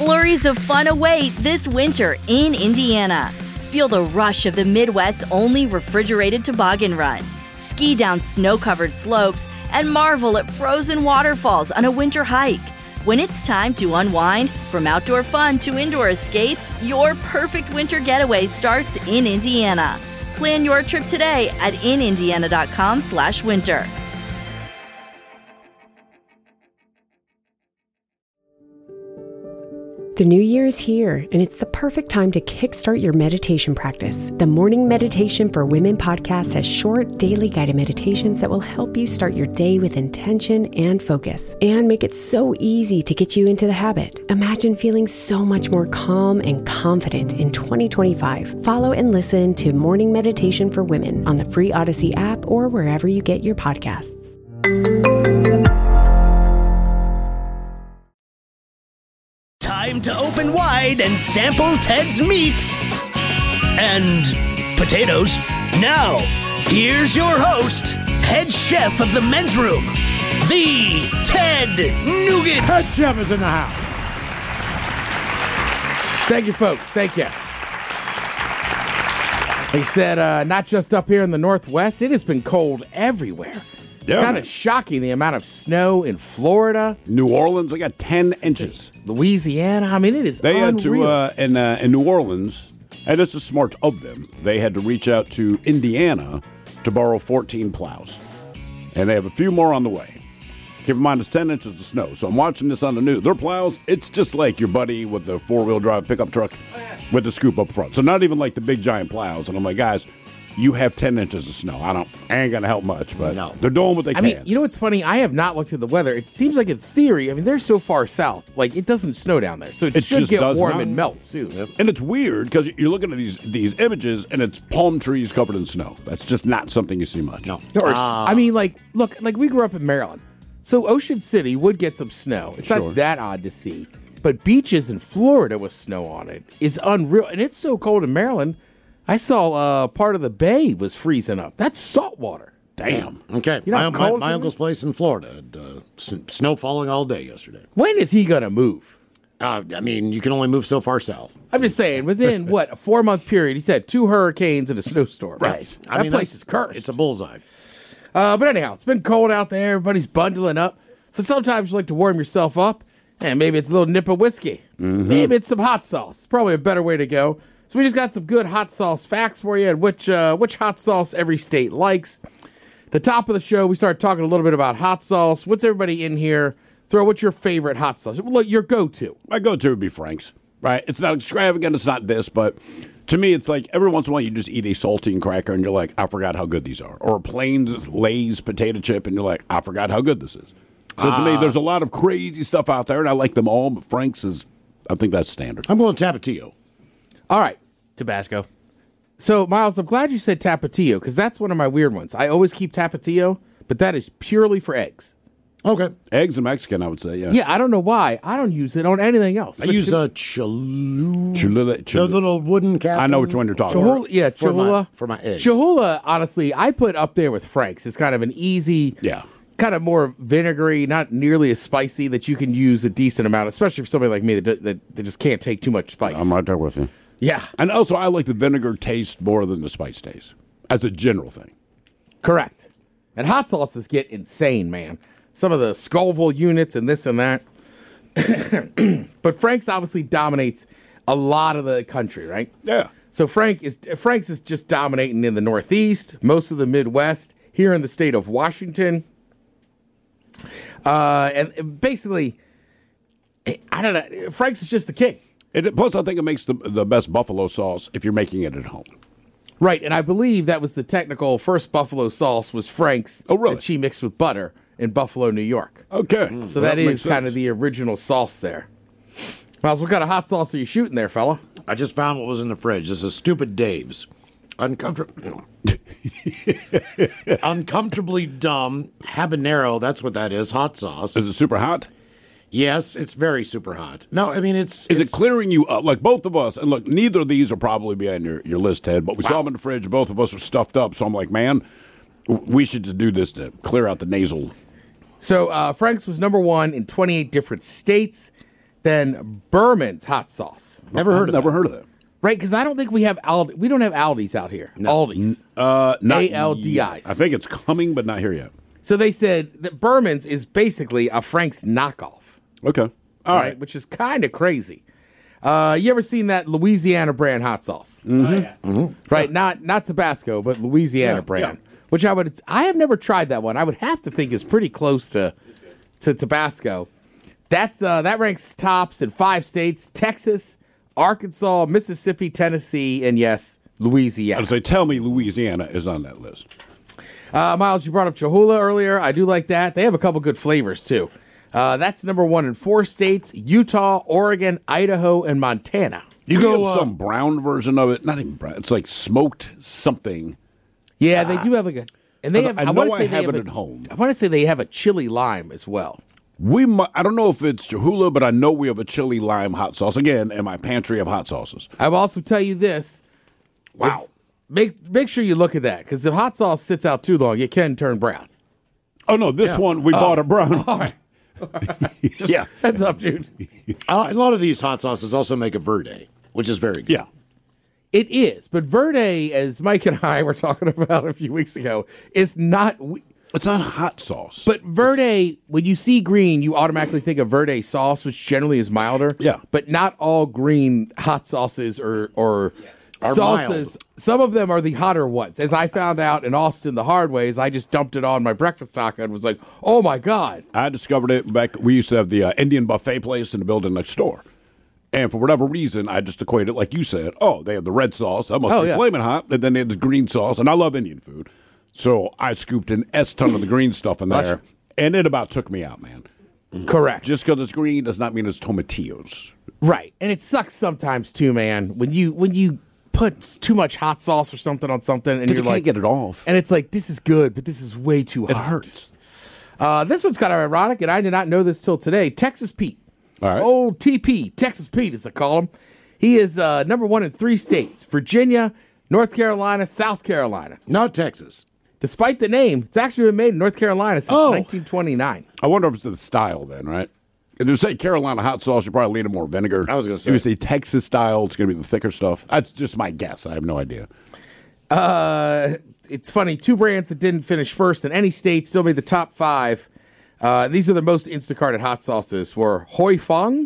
Flurries of fun await this winter in Indiana. Feel the rush of the Midwest's only refrigerated toboggan run. Ski down snow-covered slopes and marvel at frozen waterfalls on a winter hike. When it's time to unwind, from outdoor fun to indoor escapes, your perfect winter getaway starts in Indiana. Plan your trip today at inindiana.com/winter. The new year is here, and it's the perfect time to kickstart your meditation practice. The Morning Meditation for Women podcast has short, daily guided meditations that will help you start your day with intention and focus, and make it so easy to get you into the habit. Imagine feeling so much more calm and confident in 2025. Follow and listen to Morning Meditation for Women on the free Odyssey app or wherever you get your podcasts. Time to open wide and sample Ted's meat and potatoes. Now, here's your host, head chef of the men's room, the Ted Nugent. Head chef is in the house. Thank you, folks. Thank you. He said, not just up here in the Northwest, it has been cold everywhere. Yeah. It's kind of shocking the amount of snow in Florida. New Orleans, they got 10 inches. Louisiana, I mean, it is unreal. Had to, in New Orleans, and this is smart of them, they had to reach out to Indiana to borrow 14 plows. And they have a few more on the way. Keep in mind, it's 10 inches of snow. So I'm watching this on the news. Their plows, it's just like your buddy with the four-wheel drive pickup truck with the scoop up front. So not even like the big giant plows. And I'm like, guys, you have 10 inches of snow. I ain't going to help much, but no. They're doing what they can. I mean, you know what's funny? I have not looked at the weather. It seems like in theory, I mean, they're so far south, like it doesn't snow down there. So it should get warm and melt soon. Yep. And it's weird because you're looking at these images and it's palm trees covered in snow. That's just not something you see much. No. I mean, like we grew up in Maryland. So Ocean City would get some snow. It's not that odd to see. But beaches in Florida with snow on it is unreal. And it's so cold in Maryland. I saw part of the bay was freezing up. That's salt water. Damn. Okay. You know my uncle's place in Florida had snow falling all day yesterday. When is he going to move? I mean, you can only move so far south. I'm just saying, within, a 4-month period, he said 2 hurricanes and a snowstorm. Right. That place is cursed. It's a bullseye. But anyhow, it's been cold out there. Everybody's bundling up. So sometimes you like to warm yourself up. And maybe it's a little nip of whiskey. Mm-hmm. Maybe it's some hot sauce. Probably a better way to go. So we just got some good hot sauce facts for you and which hot sauce every state likes. The top of the show, we start talking a little bit about hot sauce. What's everybody in here? What's your favorite hot sauce? Your go-to. My go-to would be Frank's, right? It's not extravagant. It's not this, but to me, it's like every once in a while you just eat a saltine cracker and you're like, I forgot how good these are. Or a plain Lay's potato chip and you're like, I forgot how good this is. So to me, there's a lot of crazy stuff out there, and I like them all, but Frank's I think that's standard. I'm going Tapatio. All right, Tabasco. So, Miles, I'm glad you said Tapatio, because that's one of my weird ones. I always keep Tapatio, but that is purely for eggs. Okay. Eggs and Mexican, I would say, yeah. Yeah, I don't know why. I don't use it on anything else. I use a Cholula. The little wooden cap. I know which one you're talking about. Yeah, Cholula. For my eggs. Cholula, honestly, I put up there with Frank's. It's kind of an easy... Yeah. Kind of more vinegary, not nearly as spicy, that you can use a decent amount, especially for somebody like me that just can't take too much spice. I'm right there with you. Yeah. And also, I like the vinegar taste more than the spice taste, as a general thing. Correct. And hot sauces get insane, man. Some of the Scoville units and this and that. But Frank's obviously dominates a lot of the country, right? Yeah. So Frank's is just dominating in the Northeast, most of the Midwest, here in the state of Washington. And basically, I don't know. Frank's is just the king. Plus, I think it makes the best buffalo sauce if you're making it at home. Right, and I believe that was the technical first buffalo sauce was Frank's. Oh, really? That she mixed with butter in Buffalo, New York. Okay. So that is kind of the original sauce there. Miles, what kind of hot sauce are you shooting there, fella? I just found what was in the fridge. This is Stupid Dave's. Uncomfortably dumb habanero. That's what that is. Hot sauce. Is it super hot? Yes, it's very super hot. No, I mean it's. Is it clearing you up? Like both of us, and look, neither of these will probably be on your list, Ted. But we saw them in the fridge. Both of us are stuffed up. So I'm like, man, we should just do this to clear out the nasal. So Frank's was number 1 in 28 different states. than Berman's hot sauce. Never heard of that. Right, because I don't think we have Aldi. We don't have Aldi's out here. No. Aldi's. Not ALDIs. yet. I think it's coming, but not here yet. So they said that Berman's is basically a Frank's knockoff. Okay. All right. Which is kind of crazy. You ever seen that Louisiana brand hot sauce? Right, not Tabasco, but Louisiana brand. Yeah. Which I have never tried that one. I would have to think is pretty close to Tabasco. That ranks tops in 5 states: Texas, Arkansas, Mississippi, Tennessee, and yes, Louisiana. I would say, tell me Louisiana is on that list. Miles, you brought up Cholula earlier. I do like that. They have a couple good flavors, too. That's number 1 in 4 states: Utah, Oregon, Idaho, and Montana. You go some brown version of it. Not even brown. It's like smoked something. Yeah, they do have like a... And they have, I know I have it at home. I want to say they have a chili lime as well. I don't know if it's Cholula, but I know we have a chili lime hot sauce. Again, in my pantry of hot sauces. I will also tell you this. Wow. Make sure you look at that, because if hot sauce sits out too long, it can turn brown. Oh, no, this one, we bought a brown. All right. Yeah. Heads up, dude. A lot of these hot sauces also make a verde, which is very good. Yeah. It is, but Verde, as Mike and I were talking about a few weeks ago, is not... It's not hot sauce. But Verde, when you see green, you automatically think of Verde sauce, which generally is milder. Yeah. But not all green hot sauces or Are sauces. mild. Some of them are the hotter ones. As I found out in Austin the hard way, is I just dumped it on my breakfast taco and was like, oh my God. I discovered it back, we used to have the Indian buffet place in the building next door. And for whatever reason, I just equated it, like you said, they have the red sauce. That must be flaming hot. And then they have the green sauce. And I love Indian food. So I scooped an S-ton of the green stuff in there. And it about took me out, man. Correct. Just because it's green does not mean it's tomatillos. Right. And it sucks sometimes too, man, when you put too much hot sauce or something on something and you're you like, can't get it off. And it's like, this is good, but this is way too hot. It hurts. This one's kind of ironic, and I did not know this till today. Texas Pete. All right. Old TP, Texas Pete, as they call him. He is number 1 in 3 states: Virginia, North Carolina, South Carolina. Not Texas. Despite the name, it's actually been made in North Carolina since 1929. I wonder if it's the style then, right? If you say Carolina hot sauce, you probably lean to more vinegar. I was going to say. If you say Texas style, it's going to be the thicker stuff. That's just my guess. I have no idea. It's funny, 2 brands that didn't finish first in any state still made the top 5. These are the most Instacarted hot sauces were Hoi Fong.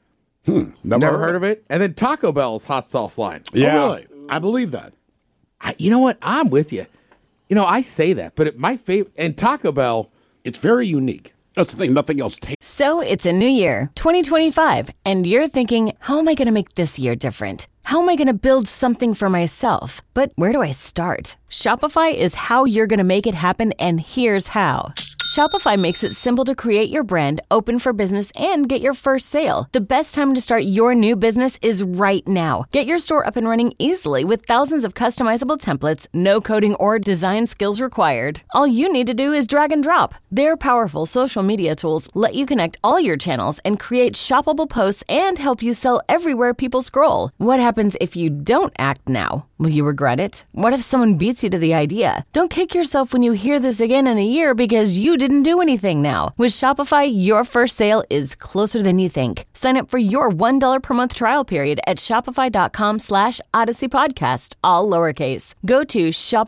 Never heard of it. And then Taco Bell's hot sauce line. Yeah. Oh, really? I believe that. You know what? I'm with you. I say that, but my favorite, and Taco Bell, It's very unique. That's the thing. Nothing else tastes. So it's a new year, 2025, and you're thinking, how am I going to make this year different? How am I going to build something for myself? But where do I start? Shopify is how you're going to make it happen, and here's how. Shopify makes it simple to create your brand, open for business, and get your first sale. The best time to start your new business is right now. Get your store up and running easily with thousands of customizable templates, no coding or design skills required. All you need to do is drag and drop. Their powerful social media tools let you connect all your channels and create shoppable posts and help you sell everywhere people scroll. What happens if you don't act now? Will you regret it? What if someone beats you to the idea? Don't kick yourself when you hear this again in a year because you didn't do anything now. With Shopify, your first sale is closer than you think. Sign up for your $1 per month trial period at shopify.com/Odyssey Podcast, all lowercase. Go to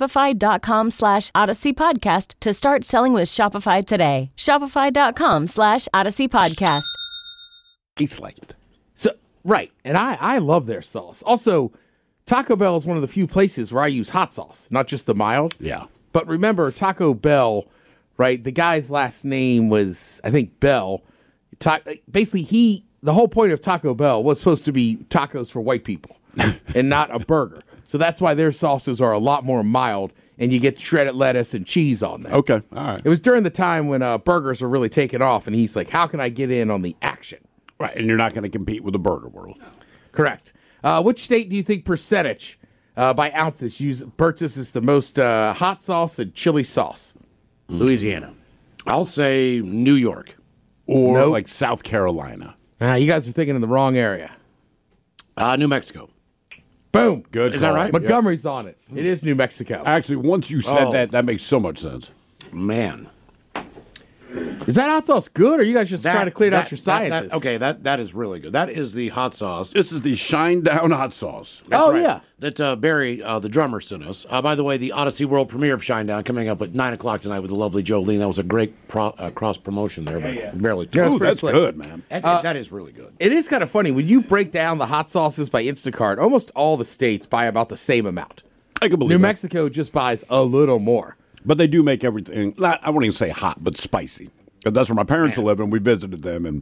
shopify.com/Odyssey Podcast to start selling with Shopify today. Shopify.com/Odyssey Podcast. Tastes like it. So right, and I love their sauce. Also, Taco Bell is one of the few places where I use hot sauce, not just the mild. Yeah. But remember, Taco Bell, right? The guy's last name was, I think, Bell. Basically, the whole point of Taco Bell was supposed to be tacos for white people and not a burger. So that's why their sauces are a lot more mild, and you get shredded lettuce and cheese on there. Okay. All right. It was during the time when burgers were really taking off, and he's like, how can I get in on the action? Right. And you're not going to compete with the burger world. Correct. Which state do you think percentage by ounces purchases the most hot sauce and chili sauce? Louisiana. I'll say New York. Or like South Carolina. You guys are thinking in the wrong area. New Mexico. Boom. Good. Is that right? Montgomery's on it. It is New Mexico. Actually, once you said that makes so much sense. Man. Is that hot sauce good, or you guys just trying to clear out your sciences? That is really good. That is the hot sauce. This is the Shine Down hot sauce. Oh, yeah. That Barry, the drummer, sent us. By the way, the Odyssey World premiere of Shinedown coming up at 9 o'clock tonight with the lovely Jolene. That was a great cross promotion there, but barely. Yeah, Ooh, that's slick. good, man. That is really good. It is kind of funny. When you break down the hot sauces by Instacart, almost all the states buy about the same amount. I can believe New that. Mexico just buys a little more. But they do make everything, I won't even say hot, but spicy. 'Cause that's where my parents live, and we visited them. And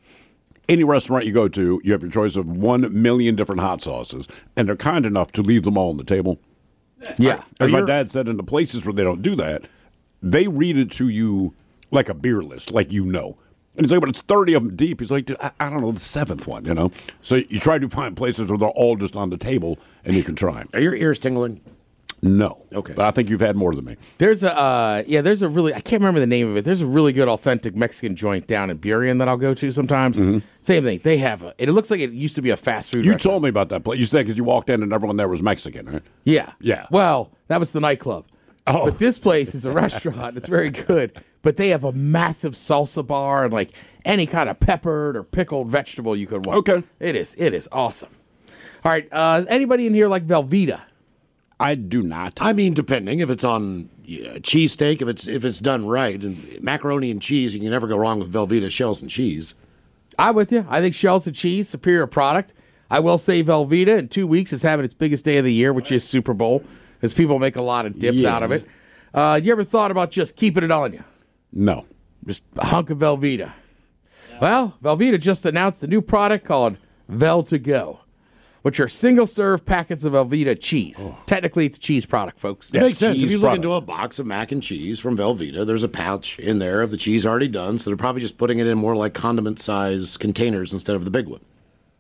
any restaurant you go to, you have your choice of 1 million different hot sauces, and they're kind enough to leave them all on the table. Yeah. As my dad said, in the places where they don't do that, they read it to you like a beer list, like you know. And he's like, but it's 30 of them deep. He's like, dude, I don't know, the 7th one, you know? So you try to find places where they're all just on the table, and you can try them. Are your ears tingling? No. Okay. But I think you've had more than me. There's a really, I can't remember the name of it. There's a really good authentic Mexican joint down in Burien that I'll go to sometimes. Same thing. They have it looks like it used to be a fast food You restaurant. told me about that place. You said because you walked in and everyone there was Mexican, right? Yeah. Yeah. Well, that was the nightclub. Oh. But this place is a restaurant. It's very good. But they have a massive salsa bar and like any kind of peppered or pickled vegetable you could want. Okay. It is awesome. All right. Anybody in here like Velveeta? I do not. I mean, depending if it's on cheesesteak, if it's done right, and macaroni and cheese, you can never go wrong with Velveeta shells and cheese. I'm with you. I think shells and cheese, superior product. I will say Velveeta in 2 weeks is having its biggest day of the year, which is Super Bowl, because people make a lot of dips out of it. You ever thought about just keeping it on you? No. Just a hunk of Velveeta. Well, Velveeta just announced a new product called Vel to Go, which are single-serve packets of Velveeta cheese. Technically, it's a cheese product, folks. It makes sense. If cheese you look product. into a box of mac and cheese from Velveeta, there's a pouch in there of the cheese already done, so they're probably just putting it in more like condiment-size containers instead of the big one.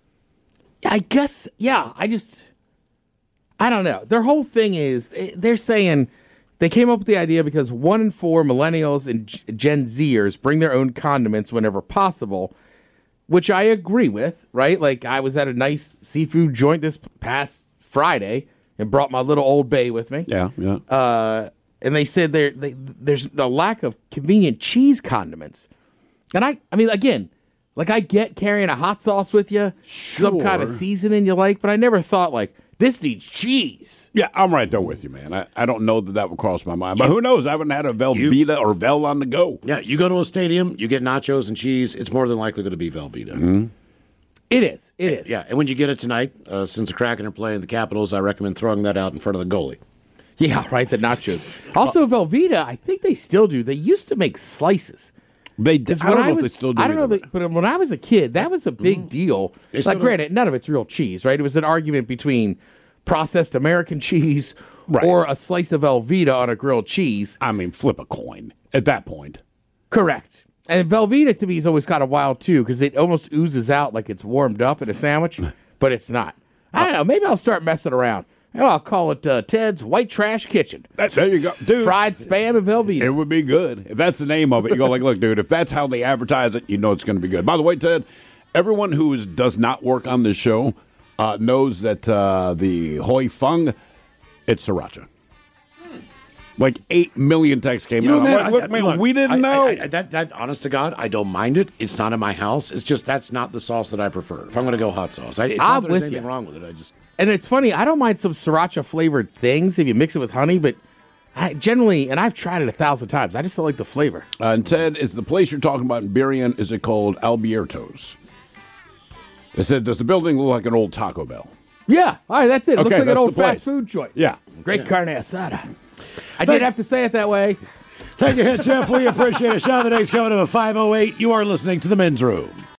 I guess, yeah. I don't know. Their whole thing is, they're saying they came up with the idea because 1 in 4 millennials and Gen Zers bring their own condiments whenever possible, which I agree with, right? Like, I was at a nice seafood joint this past Friday and brought my little Old Bay with me. Yeah, yeah. And they said there's the lack of convenient cheese condiments. And I mean, again, like I get carrying a hot sauce with you, some kind of Sure. seasoning you like, but I never thought like, this needs cheese. Yeah, I'm right there with you, man. I don't know that would cross my mind. But who knows? I haven't had a Velveeta or Vel on the go. Yeah, you go to a stadium, you get nachos and cheese, it's more than likely going to be Velveeta. It is. It is. Yeah, and when you get it tonight, since the Kraken are playing the Capitals, I recommend throwing that out in front of the goalie. Yeah, right, the nachos. Also, Velveeta, I think they still do. They used to make slices. They did. I don't know if they still do. I don't know, either. but when I was a kid, that was a big deal. They still Like, do. granted, none of it's real cheese, right? It was an argument between processed American cheese Right. or a slice of Velveeta on a grilled cheese. I mean, flip a coin at that point. Correct. And Velveeta to me is always kind of wild too because it almost oozes out like it's warmed up in a sandwich, but it's not. I don't know. Maybe I'll start messing around. I'll call it Ted's White Trash Kitchen. There you go, dude. Fried spam and Velveeta. It would be good if that's the name of it. You go like, look, dude. If that's how they advertise it, you know it's going to be good. By the way, Ted, everyone who does not work on this show knows that the Hoi Fung, it's sriracha. Like 8 million texts came in. I'm like, look, man, we didn't know. That, honest to God, I don't mind it. It's not in my house. It's just that's not the sauce that I prefer. If I'm going to go hot sauce, it's I'm not that there's with anything you. wrong with it. And it's funny, I don't mind some sriracha flavored things if you mix it with honey, but I generally, and I've tried it 1,000 times, I just don't like the flavor. And Ted, is the place you're talking about in Burien, is it called Albierto's? They said, does the building look like an old Taco Bell? Yeah, all right, that's it. It looks Okay, like an that's old the place. fast food joint. Yeah. Great carne asada. I did have to say it that way. Thank you, Head Chef. We appreciate it. Shout of the Day's coming to a 5:08. You are listening to The Men's Room.